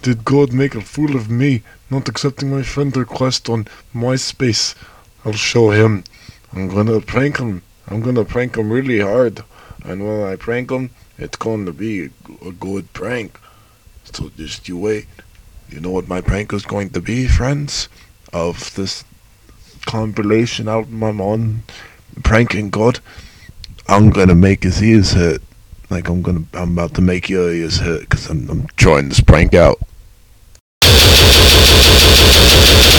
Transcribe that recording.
Did God make a fool of me, not accepting my friend request on MySpace? I'll show him. I'm gonna prank him. I'm gonna prank him really hard. And when I prank him, it's gonna be a good prank. So just you wait. You know what my prank is going to be, friends? Of this compilation album I'm on, pranking God. I'm gonna make his ears hurt. Like I'm about to make your ears hurt because I'm trying this prank out.